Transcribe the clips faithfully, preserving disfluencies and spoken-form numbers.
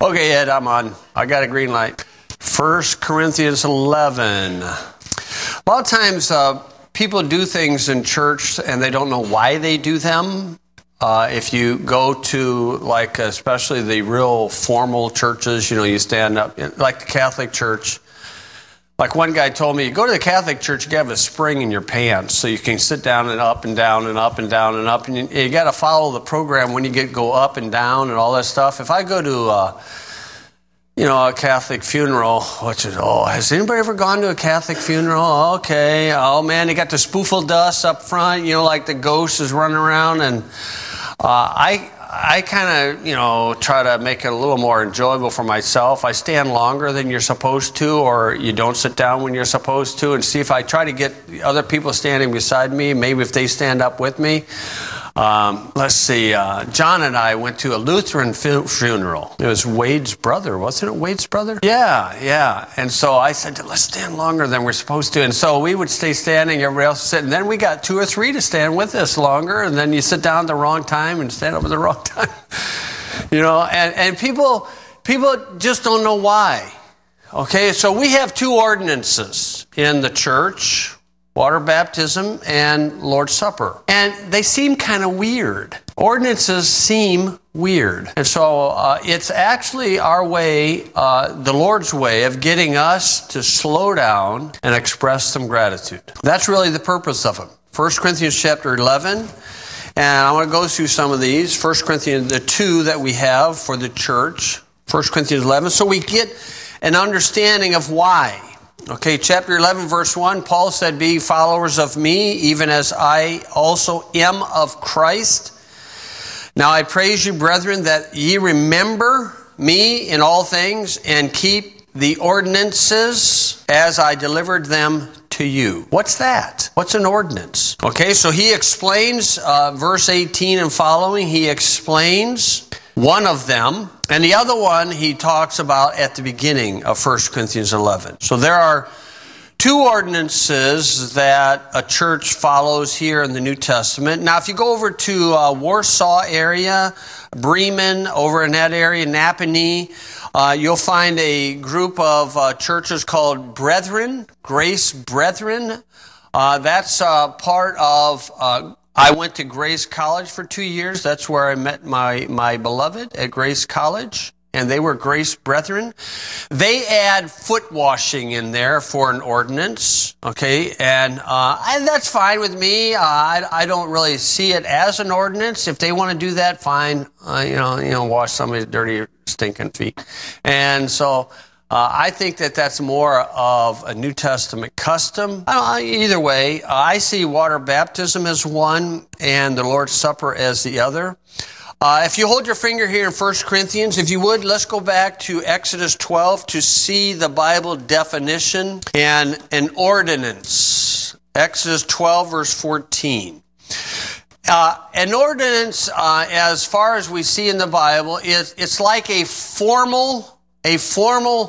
Okay, Ed, I'm on. I got a green light. First Corinthians eleven. A lot of times uh, people do things in church and they don't know why they do them. Uh, if you go to, like, especially the real formal churches, you know, you stand up, like the Catholic Church. Like one guy told me, you go to the Catholic Church, you have a spring in your pants so you can sit down and up and down and up and down and up. And you, you got to follow the program when you get go up and down and all that stuff. If I go to, uh, you know, a Catholic funeral, which is, oh, has anybody ever gone to a Catholic funeral? Okay. Oh, man, they got the spoofle dust up front, you know, like the ghost is running around. And uh, I... I kind of, you know, try to make it a little more enjoyable for myself. I stand longer than you're supposed to, or you don't sit down when you're supposed to, and see if I try to get other people standing beside me, maybe if they stand up with me. Um, let's see, uh, John and I went to a Lutheran fu- funeral. It was Wade's brother, wasn't it Wade's brother? Yeah, yeah. And so I said, let's stand longer than we're supposed to. And so we would stay standing, everybody else sitting. Then we got two or three to stand with us longer, and then you sit down at the wrong time and stand up at the wrong time. You know, and, and people people just don't know why. Okay, so we have two ordinances in the church. Water baptism and Lord's Supper. And they seem kind of weird. Ordinances seem weird. And so uh, it's actually our way, uh, the Lord's way of getting us to slow down and express some gratitude. That's really the purpose of them. First Corinthians chapter eleven. And I want to go through some of these. First Corinthians, the two that we have for the church. First Corinthians eleven. So we get an understanding of why. Okay, chapter eleven, verse one, Paul said, be followers of me, even as I also am of Christ. Now I praise you, brethren, that ye remember me in all things, and keep the ordinances as I delivered them to you. What's that? What's an ordinance? Okay, so he explains, uh, verse eighteen and following, he explains one of them, and the other one he talks about at the beginning of First Corinthians eleven. So there are two ordinances that a church follows here in the New Testament. Now, if you go over to uh, Warsaw area, Bremen, over in that area, Napanee, uh, you'll find a group of uh, churches called Brethren, Grace Brethren. Uh, that's uh, part of... Uh, I went to Grace College for two years. That's where I met my, my beloved at Grace College, and they were Grace Brethren. They add foot washing in there for an ordinance, okay, and, uh, and that's fine with me. Uh, I, I don't really see it as an ordinance. If they want to do that, fine. Uh, you know, you know, wash somebody's dirty, stinking feet, and so. Uh, I think that that's more of a New Testament custom. I don't, either way, uh, I see water baptism as one and the Lord's Supper as the other. Uh, if you hold your finger here in First Corinthians, if you would, let's go back to Exodus twelve to see the Bible definition and an ordinance. Exodus twelve, verse fourteen. Uh, an ordinance, uh, as far as we see in the Bible, is it's like a formal A formal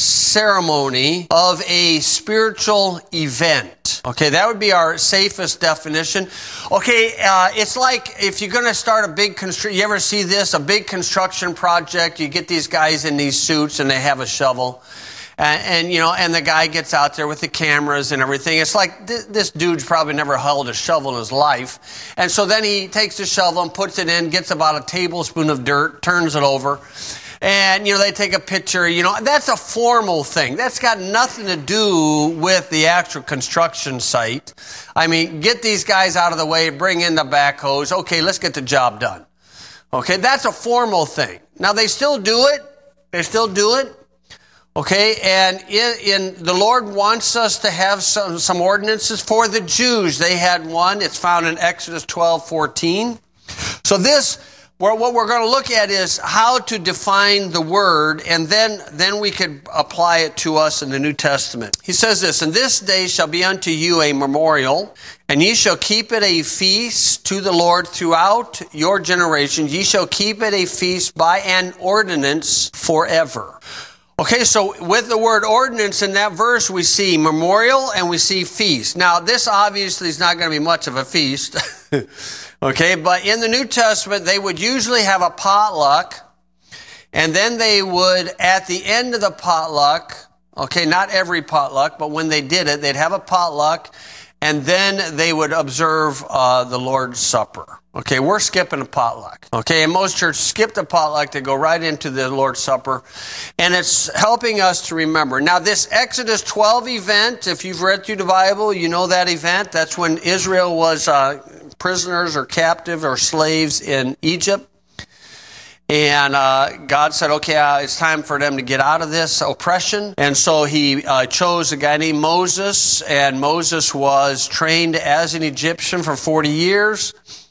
ceremony of a spiritual event. Okay, that would be our safest definition. Okay, uh, it's like if you're going to start a big construction, you ever see this, a big construction project, you get these guys in these suits and they have a shovel. And, and you know, and the guy gets out there with the cameras and everything. It's like th- this dude's probably never held a shovel in his life. And so then he takes the shovel and puts it in, gets about a tablespoon of dirt, turns it over. And, you know, they take a picture, you know, that's a formal thing. That's got nothing to do with the actual construction site. I mean, get these guys out of the way, bring in the backhoes. Okay, let's get the job done. Okay, that's a formal thing. Now, they still do it. They still do it. Okay, and in, in the Lord wants us to have some, some ordinances for the Jews. They had one. It's found in Exodus twelve fourteen. So this... Well, what we're going to look at is how to define the word, and then, then we could apply it to us in the New Testament. He says this, "And this day shall be unto you a memorial, and ye shall keep it a feast to the Lord throughout your generations. Ye shall keep it a feast by an ordinance forever." Okay, so with the word ordinance in that verse, we see memorial and we see feast. Now, this obviously is not going to be much of a feast. Okay, but in the New Testament, they would usually have a potluck, And then they would, at the end of the potluck, okay, not every potluck, but when they did it, they'd have a potluck, and then they would observe uh, the Lord's Supper. Okay, we're skipping a potluck. Okay, and most churches skip the potluck to go right into the Lord's Supper. And it's helping us to remember. Now, this Exodus twelve event, if you've read through the Bible, you know that event. That's when Israel was uh, prisoners or captive or slaves in Egypt. And uh, God said, okay, uh, it's time for them to get out of this oppression. And so he uh, chose a guy named Moses. And Moses was trained as an Egyptian for forty years.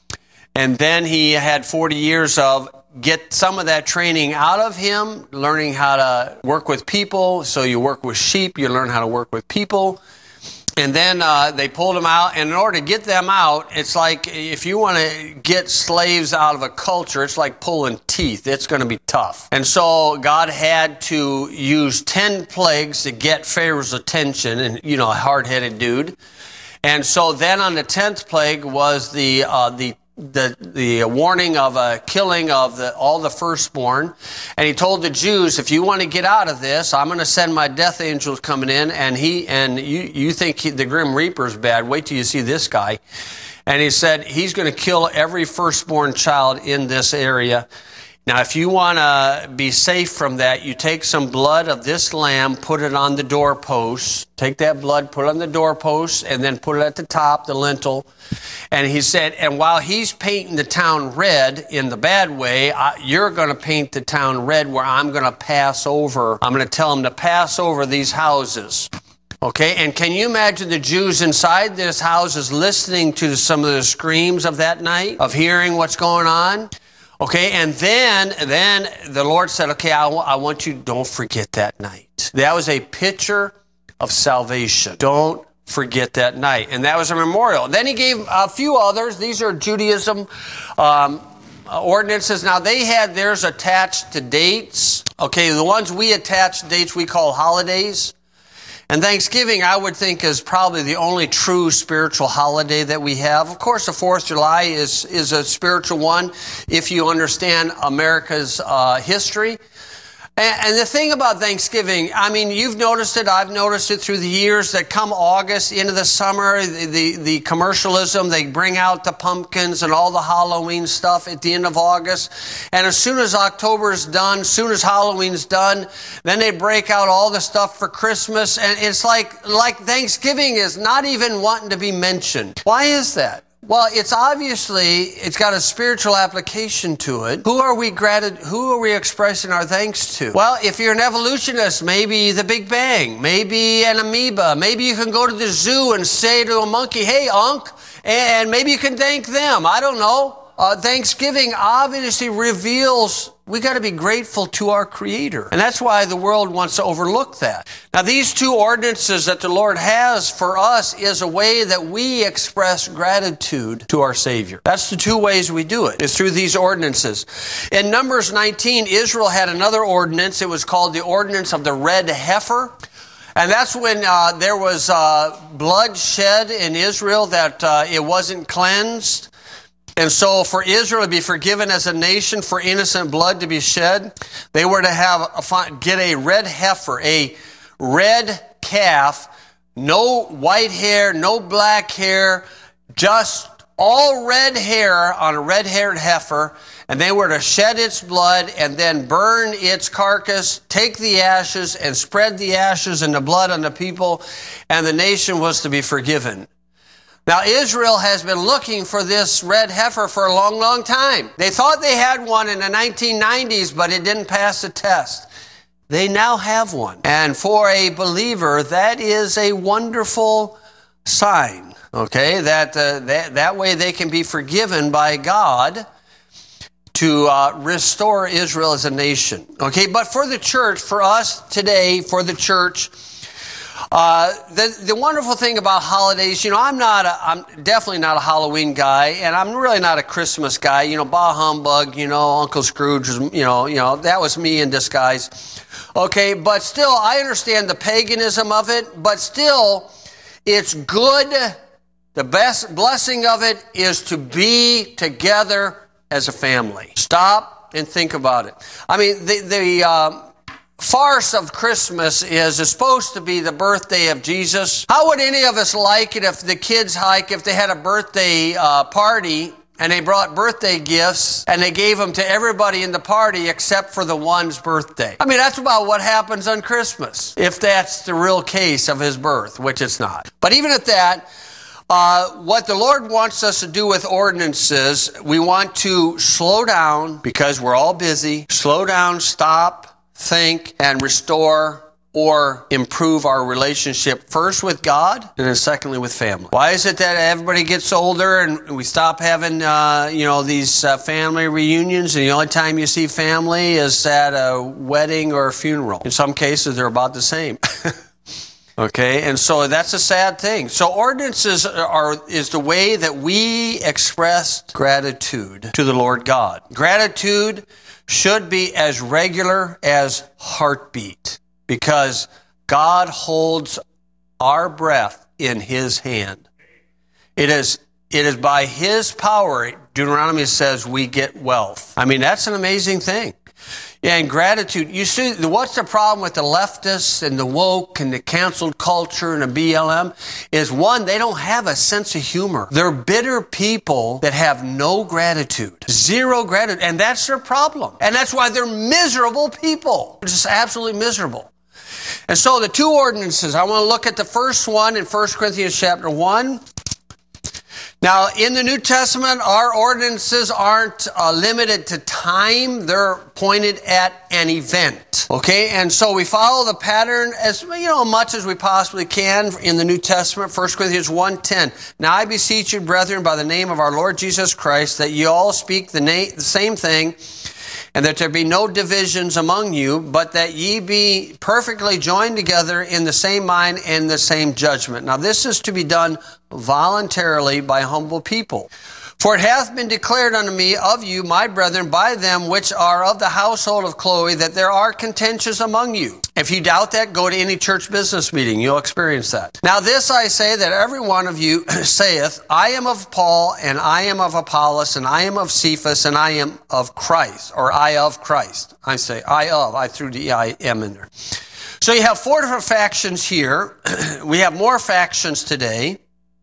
And then he had forty years of get some of that training out of him, learning how to work with people. So you work with sheep, you learn how to work with people. And then uh, they pulled them out. And in order to get them out, it's like if you want to get slaves out of a culture, it's like pulling teeth. It's going to be tough. And so God had to use ten plagues to get Pharaoh's attention. And, you know, a hard-headed dude. And so then on the tenth plague was the uh, the the the warning of a killing of the all the firstborn. And he told the Jews, if you want to get out of this, I'm going to send my death angels coming in, and he and you you think he, the Grim Reaper's bad, wait till you see this guy. And he said he's going to kill every firstborn child in this area. Now, if you want to be safe from that, you take some blood of this lamb, put it on the doorpost. Take that blood, put it on the doorpost, and then put it at the top, the lintel. And he said, and while he's painting the town red in the bad way, I, you're going to paint the town red where I'm going to pass over. I'm going to tell them to pass over these houses. Okay, and can you imagine the Jews inside these houses listening to some of the screams of that night, of hearing what's going on? Okay, and then then the Lord said, okay, I, w- I want you, don't forget that night. That was a picture of salvation. Don't forget that night. And that was a memorial. Then he gave a few others. These are Judaism um, ordinances. Now, they had theirs attached to dates. Okay, the ones we attach to dates we call holidays. And Thanksgiving, I would think, is probably the only true spiritual holiday that we have. Of course, the fourth of July is, is a spiritual one if you understand America's uh, history. And, and the thing about Thanksgiving, I mean, you've noticed it, I've noticed it through the years, that come August, into the summer, the, the, the commercialism, they bring out the pumpkins and all the Halloween stuff at the end of August. And as soon as October's done, as soon as Halloween's done, then they break out all the stuff for Christmas. And it's like, like Thanksgiving is not even wanting to be mentioned. Why is that? Well, it's obviously, it's got a spiritual application to it. Who are we gratitude, who are we expressing our thanks to? Well, if you're an evolutionist, maybe the Big Bang, maybe an amoeba, maybe you can go to the zoo and say to a monkey, hey, Unc, and maybe you can thank them. I don't know. Uh, Thanksgiving obviously reveals we got to be grateful to our Creator. And that's why the world wants to overlook that. Now, these two ordinances that the Lord has for us is a way that we express gratitude to our Savior. That's the two ways we do it, is through these ordinances. In Numbers nineteen, Israel had another ordinance. It was called the ordinance of the red heifer. And that's when uh, there was uh, blood shed in Israel that uh, it wasn't cleansed. And so for Israel to be forgiven as a nation for innocent blood to be shed, they were to have a, get a red heifer, a red calf, no white hair, no black hair, just all red hair on a red-haired heifer, and they were to shed its blood and then burn its carcass, take the ashes and spread the ashes and the blood on the people, and the nation was to be forgiven. Now, Israel has been looking for this red heifer for a long, long time. They thought they had one in the nineteen nineties, but it didn't pass the test. They now have one. And for a believer, that is a wonderful sign, okay? That, uh, that, that way they can be forgiven by God to uh, restore Israel as a nation, okay? But for the church, for us today, for the church, Uh, the, the wonderful thing about holidays, you know, I'm not a, I'm definitely not a Halloween guy, and I'm really not a Christmas guy. You know, bah humbug, you know, Uncle Scrooge was, you know, you know, that was me in disguise. Okay, but still, I understand the paganism of it, but still, it's good. The best blessing of it is to be together as a family. Stop and think about it. I mean, the, the uh, farce of Christmas is it's supposed to be the birthday of Jesus. How would any of us like it if the kids, like, if they had a birthday uh, party and they brought birthday gifts and they gave them to everybody in the party except for the one's birthday? I mean, that's about what happens on Christmas, if that's the real case of his birth, which it's not. But even at that, uh, what the Lord wants us to do with ordinances, we want to slow down because we're all busy. Slow down, stop, think, and restore or improve our relationship first with God and then secondly with family. Why is it that everybody gets older and we stop having, uh, you know, these uh, family reunions and the only time you see family is at a wedding or a funeral? In some cases, they're about the same. Okay, and so that's a sad thing. So ordinances are is the way that we express gratitude to the Lord God. Gratitude should be as regular as heartbeat, because God holds our breath in His hand. It is, it is by His power, Deuteronomy says, we get wealth. I mean, that's an amazing thing. Yeah, and gratitude. You see, what's the problem with the leftists and the woke and the canceled culture and the B L M? Is one, they don't have a sense of humor. They're bitter people that have no gratitude. Zero gratitude. And that's their problem. And that's why they're miserable people. They're just absolutely miserable. And so the two ordinances, I want to look at the first one in First Corinthians chapter one. Now, in the New Testament, our ordinances aren't uh, limited to time. They're pointed at an event. Okay? And so we follow the pattern as, you know, much as we possibly can in the New Testament. First Corinthians one ten. Now I beseech you, brethren, by the name of our Lord Jesus Christ, that ye all speak the, na- the same thing, and that there be no divisions among you, but that ye be perfectly joined together in the same mind and the same judgment. Now this is to be done voluntarily by humble people. For it hath been declared unto me of you, my brethren, by them which are of the household of Chloe, that there are contentions among you. If you doubt that, go to any church business meeting. You'll experience that. Now this I say, that every one of you saith, I am of Paul, and I am of Apollos, and I am of Cephas, and I am of Christ, or I of Christ. I say, I of. I threw the I am in there. So you have four different factions here. We have more factions today.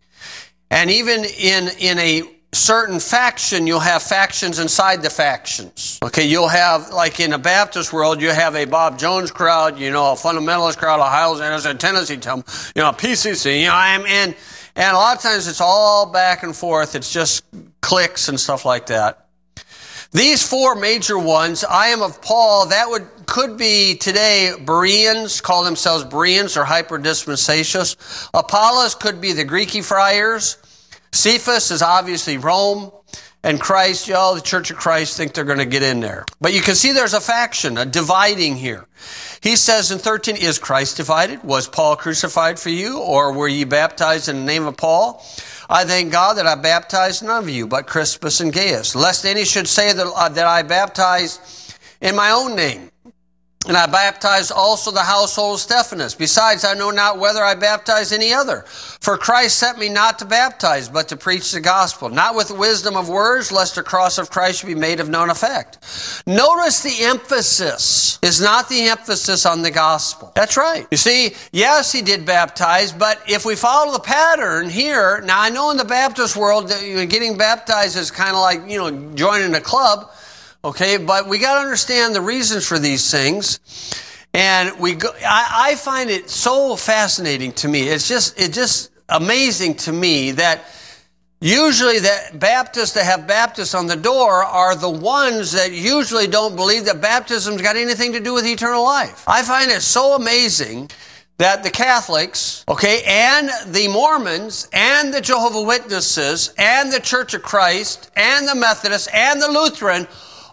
And even in, in a certain faction, you'll have factions inside the factions. Okay, you'll have, like in the Baptist world, you have a Bob Jones crowd, you know, a fundamentalist crowd, a Highlanders, a Tennessee, you know, a P C C, you know, and, and, and a lot of times it's all back and forth. It's just cliques and stuff like that. These four major ones, I am of Paul, that would could be today Bereans, call themselves Bereans or hyper-dispensatious. Apollos could be the Greeky friars. Cephas is obviously Rome. And Christ, y'all, the Church of Christ think they're going to get in there. But you can see there's a faction, a dividing here. He says in thirteen, is Christ divided? Was Paul crucified for you? Or were ye baptized in the name of Paul? I thank God that I baptized none of you, but Crispus and Gaius, lest any should say that, uh, that I baptized in my own name. And I baptized also the household of Stephanas. Besides, I know not whether I baptized any other. For Christ sent me not to baptize, but to preach the gospel, not with wisdom of words, lest the cross of Christ should be made of none effect. Notice the emphasis is not the emphasis on the gospel. That's right. You see, yes, he did baptize, but if we follow the pattern here, now I know in the Baptist world, getting baptized is kind of like, you know, joining a club. Okay, but we got to understand the reasons for these things, and we go, I, I find it so fascinating to me. It's just it's just amazing to me that usually that Baptists that have Baptists on the door are the ones that usually don't believe that baptism's got anything to do with eternal life. I find it so amazing that the Catholics, okay, and the Mormons, and the Jehovah's Witnesses, and the Church of Christ, and the Methodists, and the Lutheran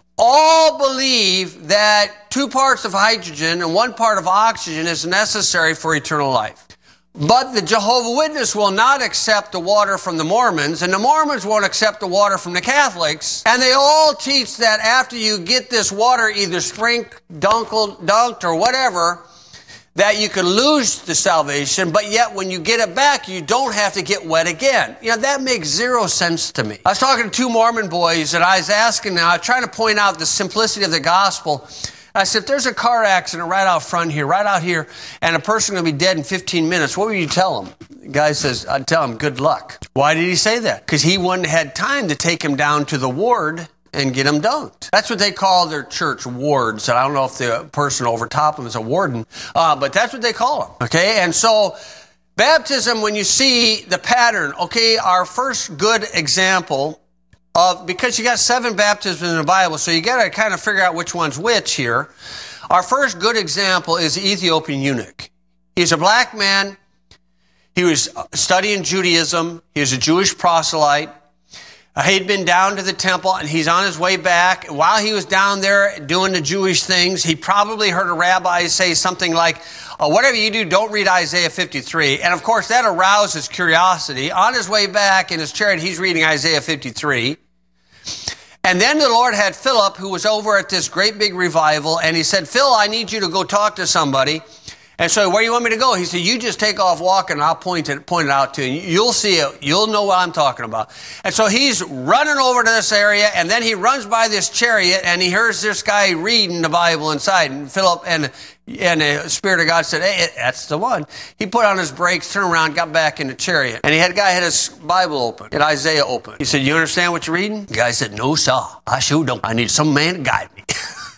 all believe that two parts of hydrogen and one part of oxygen is necessary for eternal life. But the Jehovah's Witnesses will not accept the water from the Mormons, and the Mormons won't accept the water from the Catholics. And they all teach that after you get this water either sprinkled, dunked, dunked, or whatever, that you could lose the salvation, but yet when you get it back, you don't have to get wet again. You know, that makes zero sense to me. I was talking to two Mormon boys, and I was asking them, I was trying to point out the simplicity of the gospel. I said, if there's a car accident right out front here, right out here, and a person going to be dead in fifteen minutes, what would you tell them? The guy says, I'd tell him, good luck. Why did he say that? Because he wouldn't have had time to take him down to the ward and get them dunked. That's what they call their church, wards. And I don't know if the person over top of them is a warden, uh, but that's what they call them. Okay, and so baptism, when you see the pattern, okay, our first good example of, because you got seven baptisms in the Bible, so you got to kind of figure out which one's which here. Our first good example is the Ethiopian eunuch. He's a black man. He was studying Judaism. He was a Jewish proselyte. He'd been down to the temple, and he's on his way back. While he was down there doing the Jewish things, he probably heard a rabbi say something like, oh, whatever you do, don't read Isaiah fifty-three. And, of course, that aroused his curiosity. On his way back in his chariot, he's reading Isaiah fifty-three. And then the Lord had Philip, who was over at this great big revival, and he said, Phil, I need you to go talk to somebody. And so, where do you want me to go? He said, you just take off walking, and I'll point it, point it out to you. You'll see it. You'll know what I'm talking about. And so he's running over to this area, and then he runs by this chariot, and he hears this guy reading the Bible inside. And Philip and, and the Spirit of God said, hey, that's the one. He put on his brakes, turned around, got back in the chariot. And he had a guy had his Bible open, had Isaiah open. He said, you understand what you're reading? The guy said, no, sir. I sure don't. I need some man to guide me.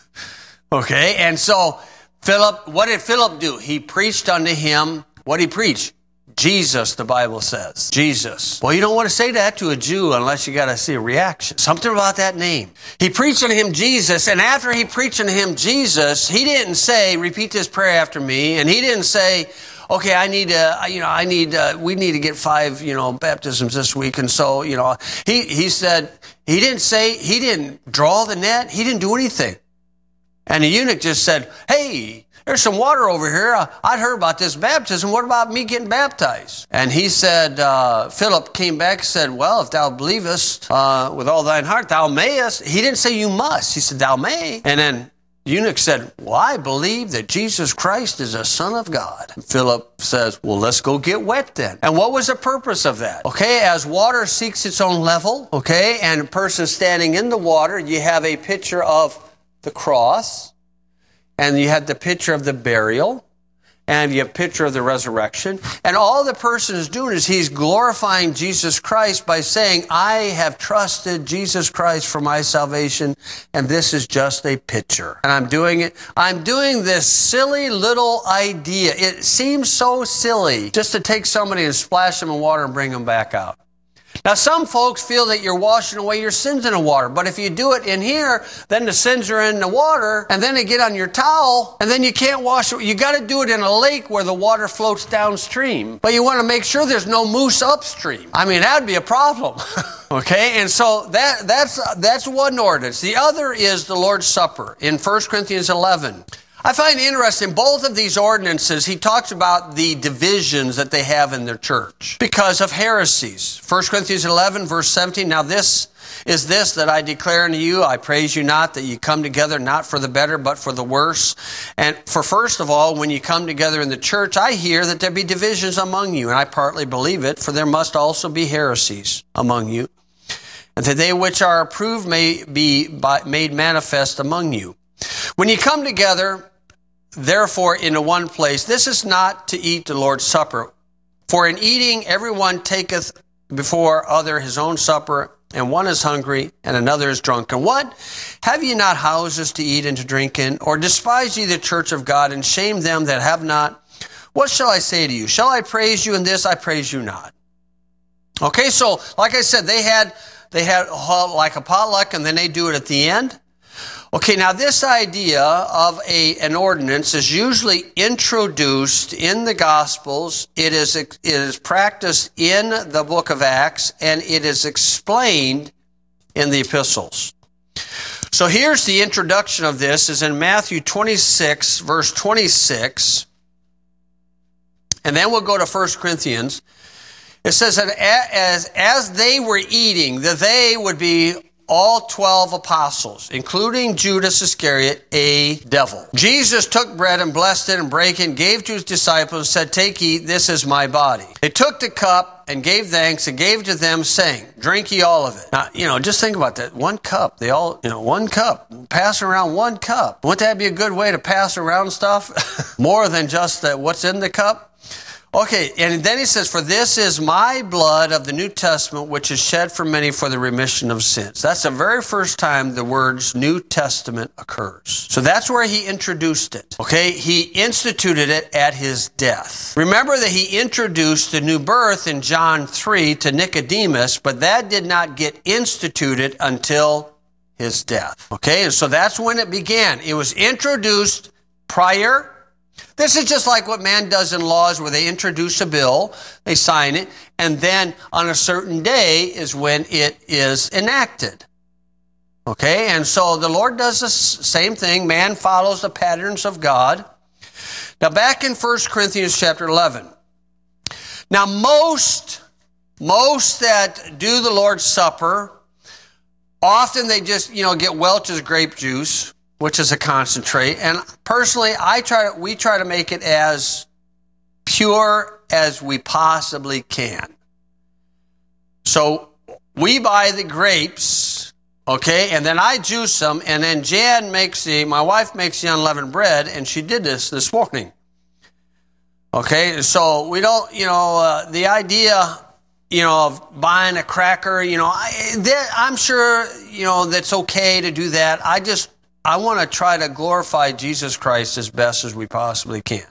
Okay, and so Philip, what did Philip do? He preached unto him. What did he preach? Jesus, the Bible says. Jesus. Well, you don't want to say that to a Jew unless you got to see a reaction. Something about that name. He preached unto him Jesus, and after he preached unto him Jesus, he didn't say, repeat this prayer after me, and he didn't say, okay, I need to, you know, I need, uh, we need to get five, you know, baptisms this week, and so, you know, he, he said, he didn't say, he didn't draw the net, he didn't do anything. And the eunuch just said, hey, there's some water over here. I'd heard about this baptism. What about me getting baptized? And he said, uh, Philip came back and said, well, if thou believest uh, with all thine heart, thou mayest. He didn't say you must. He said, thou may. And then the eunuch said, well, I believe that Jesus Christ is a Son of God. And Philip says, well, let's go get wet then. And what was the purpose of that? Okay, as water seeks its own level, okay, and a person standing in the water, you have a picture of the cross, and you had the picture of the burial, and you have a picture of the resurrection. And all the person is doing is he's glorifying Jesus Christ by saying, I have trusted Jesus Christ for my salvation, and this is just a picture. And I'm doing it. I'm doing this silly little idea. It seems so silly just to take somebody and splash them in water and bring them back out. Now, some folks feel that you're washing away your sins in the water, but if you do it in here, then the sins are in the water, and then they get on your towel, and then you can't wash it. You got to do it in a lake where the water floats downstream, but you want to make sure there's no moose upstream. I mean, that'd be a problem. Okay, and so that that's that's one ordinance. The other is the Lord's Supper in First Corinthians eleven. I find interesting, both of these ordinances, he talks about the divisions that they have in their church because of heresies. First Corinthians eleven, verse seventeen, now this is this that I declare unto you, I praise you not, that you come together not for the better, but for the worse. And for first of all, when you come together in the church, I hear that there be divisions among you, and I partly believe it, for there must also be heresies among you, and that they which are approved may be made manifest among you. When you come together, therefore, into one place, this is not to eat the Lord's Supper. For in eating, everyone taketh before other his own supper, and one is hungry, and another is drunk. And what? Have ye not houses to eat and to drink in? Or despise ye the church of God, and shame them that have not? What shall I say to you? Shall I praise you in this? I praise you not. Okay, so, like I said, they had, they had like a potluck, and then they do it at the end. Okay, now this idea of a, an ordinance is usually introduced in the Gospels. It is, it is practiced in the book of Acts, and it is explained in the epistles. So here's the introduction of this, is in Matthew twenty-six, verse twenty-six. And then we'll go to First Corinthians. It says that as, as they were eating, the they would be all twelve apostles, including Judas Iscariot, a devil. Jesus took bread and blessed it and brake it and gave to his disciples and said, "Take, eat, this is my body." They took the cup and gave thanks and gave to them, saying, "Drink ye all of it." Now, you know, just think about that. One cup. They all, you know, one cup. Passing around one cup. Wouldn't that be a good way to pass around stuff? More than just that what's in the cup? Okay, and then he says, "For this is my blood of the New Testament, which is shed for many for the remission of sins." That's the very first time the words New Testament occurs. So that's where he introduced it. Okay, he instituted it at his death. Remember that he introduced the new birth in John three to Nicodemus, but that did not get instituted until his death. Okay, and so that's when it began. It was introduced prior. This is just like what man does in laws where they introduce a bill, they sign it, and then on a certain day is when it is enacted. Okay, and so the Lord does the same thing. Man follows the patterns of God. Now back in First Corinthians chapter eleven. Now most, most that do the Lord's Supper, often they just, you know, get Welch's grape juice, which is a concentrate. And personally, I try to, we try to make it as pure as we possibly can. So we buy the grapes, okay, and then I juice them, and then Jan makes the, my wife makes the unleavened bread, and she did this this morning. Okay, so we don't, you know, uh, the idea, you know, of buying a cracker, you know, I, that, I'm sure, you know, that's okay to do that. I just, I want to try to glorify Jesus Christ as best as we possibly can.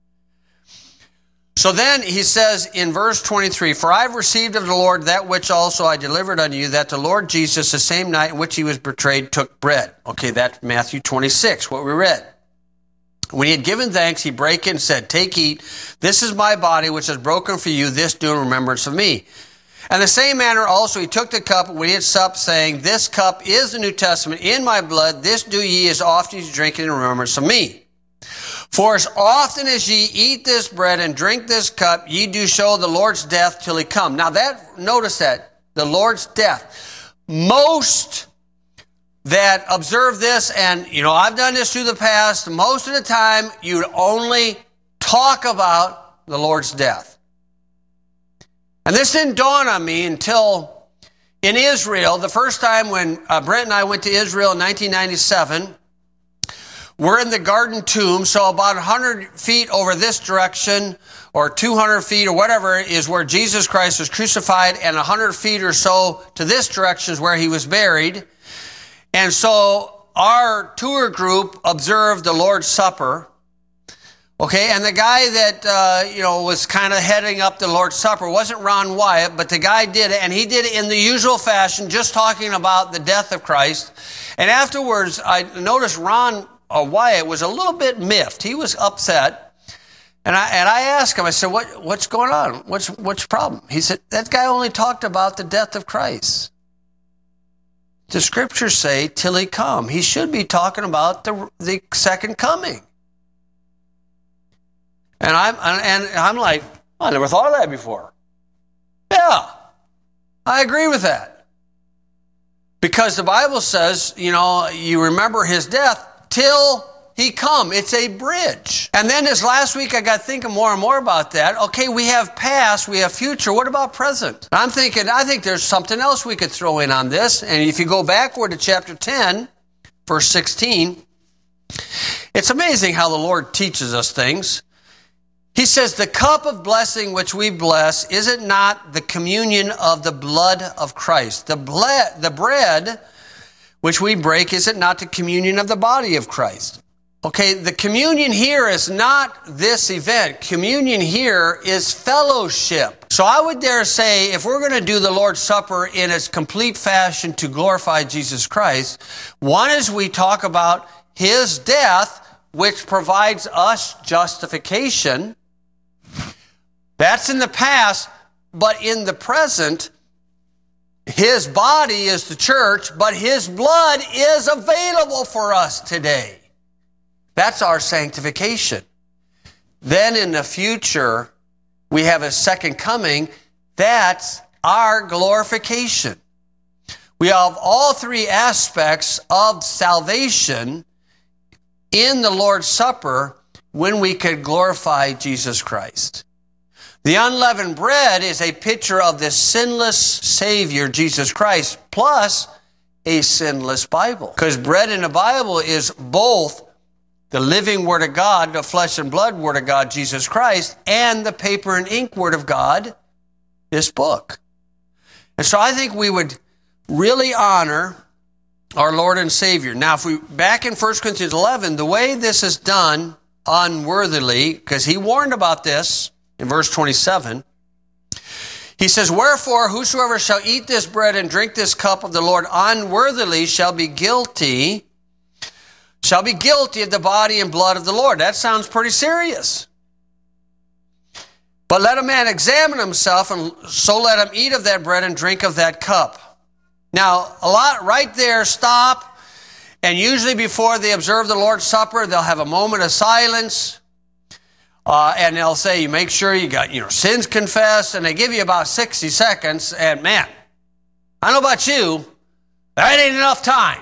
So then he says in verse twenty-three, "For I have received of the Lord that which also I delivered unto you, that the Lord Jesus, the same night in which he was betrayed, took bread." Okay, that's Matthew twenty-six, what we read. "When he had given thanks, he brake it and said, Take, eat, this is my body which is broken for you, this do in remembrance of me. And the same manner also he took the cup when he had supped, saying, This cup is the New Testament in my blood. This do ye as often as you drink it in remembrance of me. For as often as ye eat this bread and drink this cup, ye do show the Lord's death till he come." Now that, notice that, the Lord's death. Most that observe this, and you know, I've done this through the past, most of the time you'd only talk about the Lord's death. And this didn't dawn on me until in Israel, the first time when uh, Brent and I went to Israel in nineteen ninety-seven, we're in the Garden Tomb, so about one hundred feet over this direction, or two hundred feet or whatever, is where Jesus Christ was crucified, and one hundred feet or so to this direction is where he was buried. And so our tour group observed the Lord's Supper. Okay, and the guy that, uh, you know, was kind of heading up the Lord's Supper wasn't Ron Wyatt, but the guy did it, and he did it in the usual fashion, just talking about the death of Christ. And afterwards, I noticed Ron uh, Wyatt was a little bit miffed. He was upset. And I and I asked him, I said, what, what's going on? What's, what's the problem? He said, that guy only talked about the death of Christ. The scriptures say, till he come. He should be talking about the, the second coming. And I'm and I'm like, I never thought of that before. Yeah, I agree with that. Because the Bible says, you know, you remember his death till he come. It's a bridge. And then this last week, I got thinking more and more about that. Okay, we have past, we have future. What about present? And I'm thinking, I think there's something else we could throw in on this. And if you go backward to chapter ten, verse sixteen, it's amazing how the Lord teaches us things. He says, the cup of blessing which we bless, is it not the communion of the blood of Christ? The, ble- the bread which we break, is it not the communion of the body of Christ? Okay, the communion here is not this event. Communion here is fellowship. So I would dare say, if we're going to do the Lord's Supper in its complete fashion to glorify Jesus Christ, one is we talk about his death, which provides us justification. That's in the past, but in the present, his body is the church, but his blood is available for us today. That's our sanctification. Then in the future, we have a second coming. That's our glorification. We have all three aspects of salvation in the Lord's Supper when we could glorify Jesus Christ. The unleavened bread is a picture of the sinless Savior, Jesus Christ, plus a sinless Bible. Because bread in the Bible is both the living Word of God, the flesh and blood Word of God, Jesus Christ, and the paper and ink Word of God, this book. And so I think we would really honor our Lord and Savior. Now, if we back in First Corinthians eleven, the way this is done unworthily, because he warned about this in verse twenty-seven, he says, "Wherefore, whosoever shall eat this bread and drink this cup of the Lord unworthily shall be guilty, shall be guilty of the body and blood of the Lord." That sounds pretty serious. "But let a man examine himself, and so let him eat of that bread and drink of that cup." Now, a lot right there, stop. And usually before they observe the Lord's Supper, they'll have a moment of silence. Uh, and they'll say, you make sure you got, you know, sins confessed. And they give you about sixty seconds. And man, I don't know about you, that ain't enough time.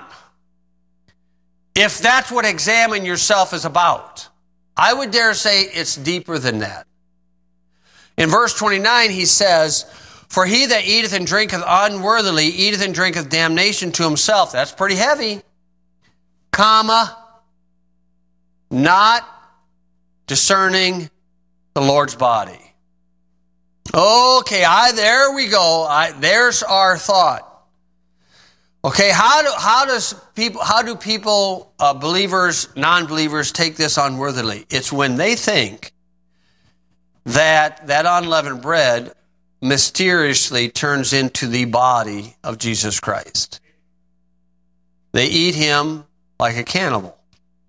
If that's what examine yourself is about. I would dare say it's deeper than that. In verse twenty-nine, he says, "For he that eateth and drinketh unworthily eateth and drinketh damnation to himself." That's pretty heavy. Comma, not discerning the Lord's body. Okay, I there we go. I, there's our thought. Okay, how do how does people how do people uh, believers, non-believers take this unworthily? It's when they think that that unleavened bread mysteriously turns into the body of Jesus Christ. They eat him like a cannibal.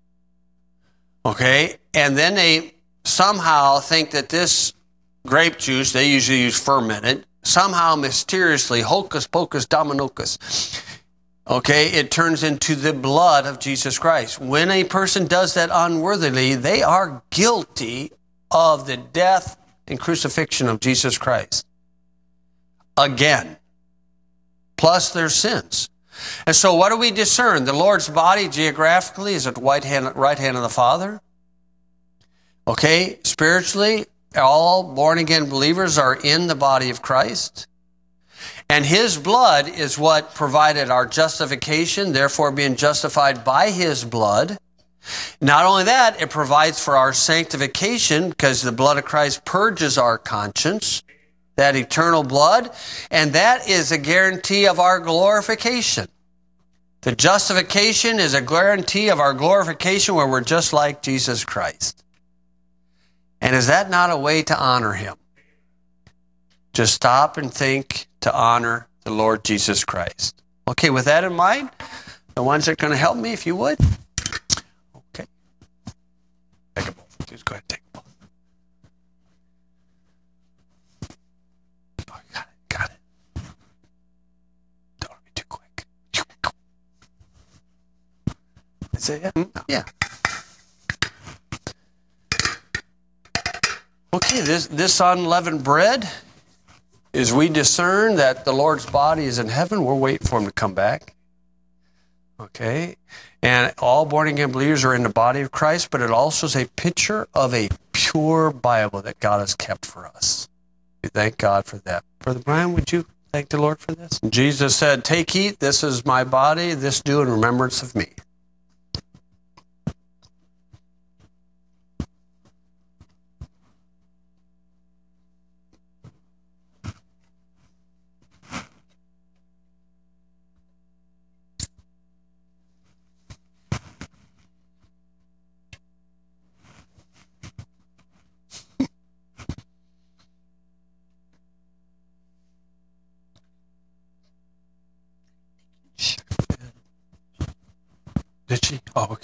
Okay? And then they somehow think that this grape juice, they usually use fermented, somehow mysteriously, hocus pocus dominocus, okay, it turns into the blood of Jesus Christ. When a person does that unworthily, they are guilty of the death and crucifixion of Jesus Christ. Again, plus their sins. And so what do we discern? The Lord's body geographically is at the right hand, right hand of the Father. Okay, spiritually, all born-again believers are in the body of Christ. And his blood is what provided our justification, therefore being justified by his blood. Not only that, it provides for our sanctification because the blood of Christ purges our conscience, that eternal blood, and that is a guarantee of our glorification. The justification is a guarantee of our glorification where we're just like Jesus Christ. And is that not a way to honor him? Just stop and think to honor the Lord Jesus Christ. Okay, with that in mind, the ones that are going to help me, if you would. Okay. Take a bowl. Just go ahead and take a bowl. Oh, got it. Got it. Don't be too quick. Is it? Yeah. No. Yeah. Okay, this, this unleavened bread, as we discern that the Lord's body is in heaven, we're waiting for him to come back. Okay? And all born-again believers are in the body of Christ, but it also is a picture of a pure Bible that God has kept for us. We thank God for that. Brother Brian, would you thank the Lord for this? Jesus said, "Take, eat, this is my body, this do in remembrance of me." Did she? Oh, okay.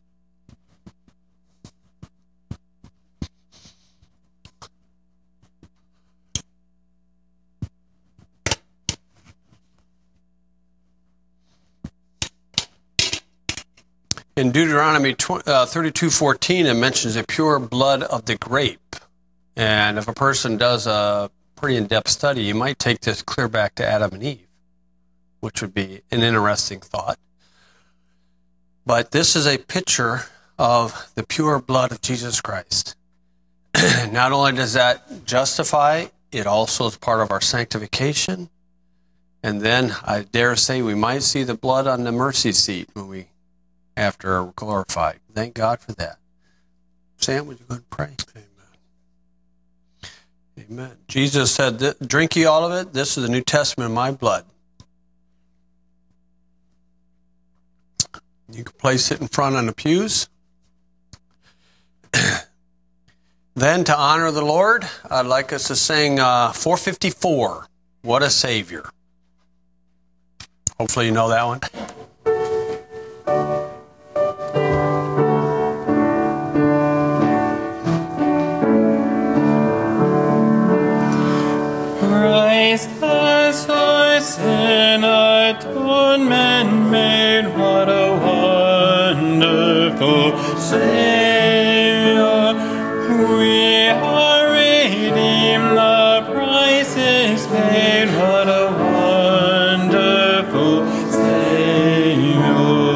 In Deuteronomy thirty-two fourteen, it mentions the pure blood of the grape. And if a person does a pretty in-depth study, you might take this clear back to Adam and Eve. which would be an interesting thought. But this is a picture of the pure blood of Jesus Christ. Not only does that justify, it also is part of our sanctification. And then I dare say we might see the blood on the mercy seat when we, after we're glorified. Thank God for that. Sam, would you go and pray? Amen. Amen. Jesus said, drink ye all of it. This is the New Testament of my blood. You can place it in front on the pews. Then, to honor the Lord, I'd like us to sing uh, four fifty-four, What a Savior. Hopefully you know that one. Christ has our sin atonement made, what a wonderful Savior. We are redeemed, the price is paid, what a wonderful Savior.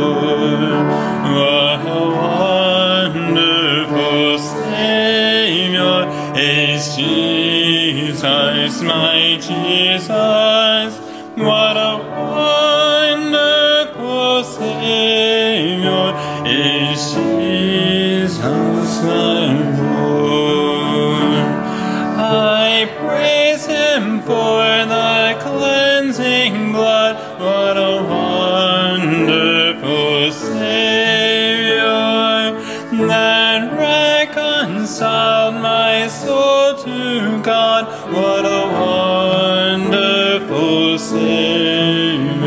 What a wonderful Savior is Jesus, my Jesus. What a wonderful Savior is Jesus, my Lord. I praise Him for the cleansing blood. What a wonderful Savior that reconciled my soul to God. What a wonderful Savior.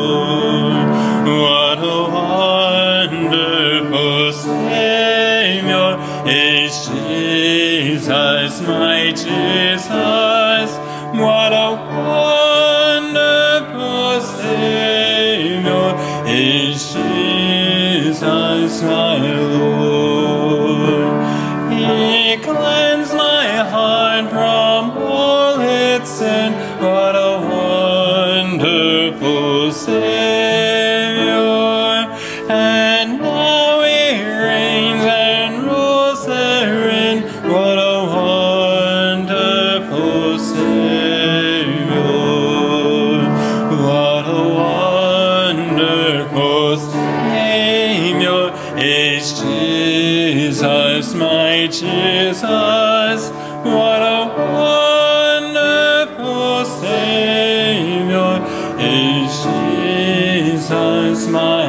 What a wonderful Savior is Jesus, my Jesus. What a wonderful Savior is Jesus, my Lord. He cleansed my heart from all its sin. What a wonderful Savior. And now He reigns and rules therein. What a wonderful Savior. What a wonderful Savior is Jesus, my Jesus. What a wonderful Savior is Jesus, my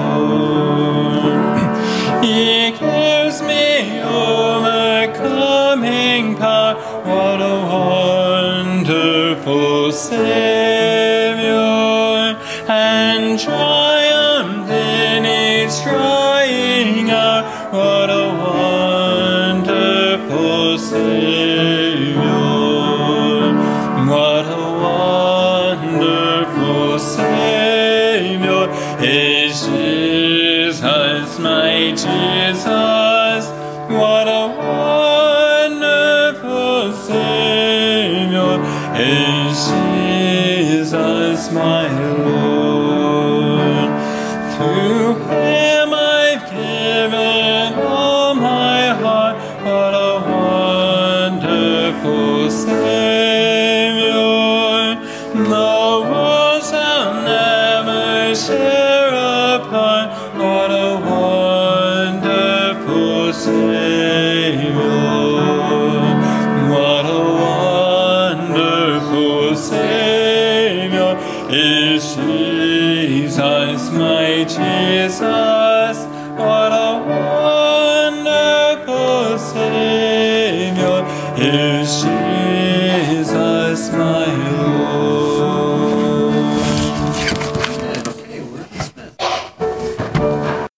Lord. He gives me overcoming power. What a wonderful Savior, and triumph in each trying hour. What a wonderful Savior. What a wonderful Savior is Jesus, my Jesus. What a wonderful Savior is Jesus, my Lord. To Him I've given all my heart. What a wonderful Savior. The world shall never share apart. What a wonderful Savior. What a wonderful Savior is Jesus, my Jesus. What a wonderful Savior is Jesus, my Lord.